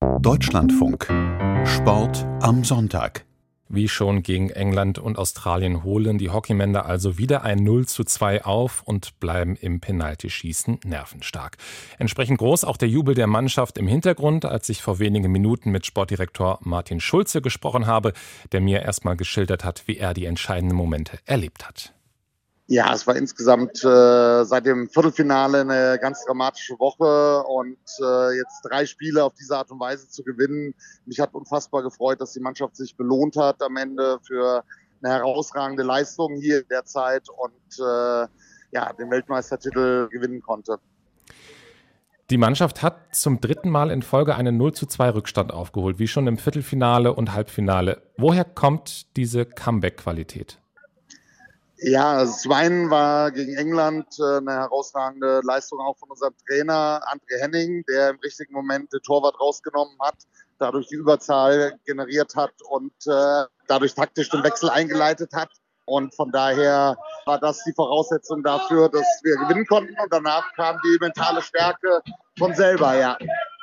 Deutschlandfunk. Sport am Sonntag. Wie schon gegen England und Australien holen die Hockeymänner also wieder ein 0:2 auf und bleiben im Penaltyschießen nervenstark. Entsprechend groß auch der Jubel der Mannschaft im Hintergrund, als ich vor wenigen Minuten mit Sportdirektor Martin Schulze gesprochen habe, der mir erstmal geschildert hat, wie er die entscheidenden Momente erlebt hat. Ja, es war insgesamt seit dem Viertelfinale eine ganz dramatische Woche und jetzt 3 Spiele auf diese Art und Weise zu gewinnen. Mich hat unfassbar gefreut, dass die Mannschaft sich belohnt hat am Ende für eine herausragende Leistung hier in der Zeit und den Weltmeistertitel gewinnen konnte. Die Mannschaft hat zum 3. Mal in Folge einen 0:2 Rückstand aufgeholt, wie schon im Viertelfinale und Halbfinale. Woher kommt diese Comeback-Qualität? Ja, zum einen war gegen England eine herausragende Leistung auch von unserem Trainer André Henning, der im richtigen Moment den Torwart rausgenommen hat, dadurch die Überzahl generiert hat und dadurch taktisch den Wechsel eingeleitet hat. Und von daher war das die Voraussetzung dafür, dass wir gewinnen konnten. Und danach kam die mentale Stärke von selber, ja.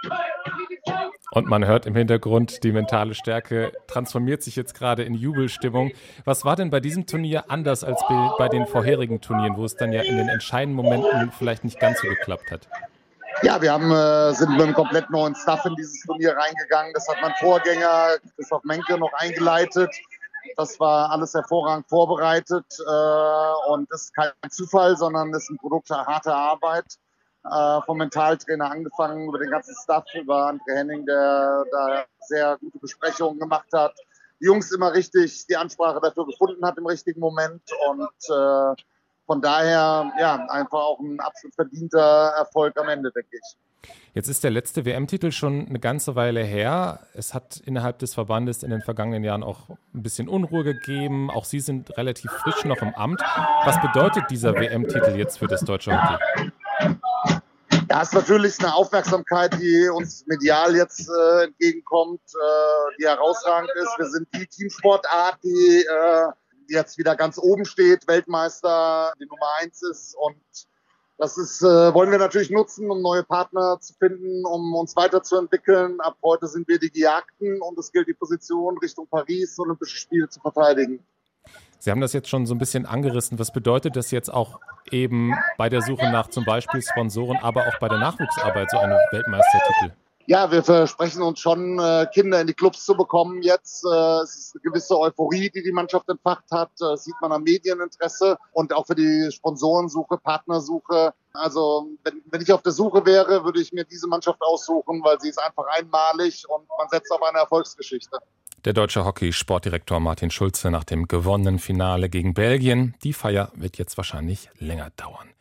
Und man hört im Hintergrund, die mentale Stärke transformiert sich jetzt gerade in Jubelstimmung. Was war denn bei diesem Turnier anders als bei den vorherigen Turnieren, wo es dann ja in den entscheidenden Momenten vielleicht nicht ganz so geklappt hat? Ja, wir sind mit einem komplett neuen Staff in dieses Turnier reingegangen. Das hat mein Vorgänger Christoph Menke noch eingeleitet. Das war alles hervorragend vorbereitet und das ist kein Zufall, sondern das ist ein Produkt harter Arbeit. Vom Mentaltrainer angefangen, über den ganzen Staff, über André Henning, der da sehr gute Besprechungen gemacht hat. Die Jungs immer richtig die Ansprache dafür gefunden hat im richtigen Moment und von daher einfach auch ein absolut verdienter Erfolg am Ende, denke ich. Jetzt ist der letzte WM-Titel schon eine ganze Weile her. Es hat innerhalb des Verbandes in den vergangenen Jahren auch ein bisschen Unruhe gegeben. Auch Sie sind relativ frisch noch im Amt. Was bedeutet dieser WM-Titel jetzt für das deutsche Hockey? Ja, es ist natürlich eine Aufmerksamkeit, die uns medial jetzt entgegenkommt, die herausragend ist. Wir sind die Teamsportart, die jetzt wieder ganz oben steht, Weltmeister, die Nummer 1 ist. Und das wollen wir natürlich nutzen, um neue Partner zu finden, um uns weiterzuentwickeln. Ab heute sind wir die Gejagten und es gilt, die Position Richtung Paris, Olympische Spiele zu verteidigen. Sie haben das jetzt schon so ein bisschen angerissen. Was bedeutet das jetzt auch eben bei der Suche nach zum Beispiel Sponsoren, aber auch bei der Nachwuchsarbeit, so einen Weltmeistertitel? Ja, wir versprechen uns schon, Kinder in die Clubs zu bekommen jetzt. Es ist eine gewisse Euphorie, die die Mannschaft entfacht hat. Das sieht man am Medieninteresse und auch für die Sponsorensuche, Partnersuche. Also wenn ich auf der Suche wäre, würde ich mir diese Mannschaft aussuchen, weil sie ist einfach einmalig und man setzt auf eine Erfolgsgeschichte. Der deutsche Hockey-Sportdirektor Martin Schulze nach dem gewonnenen Finale gegen Belgien. Die Feier wird jetzt wahrscheinlich länger dauern.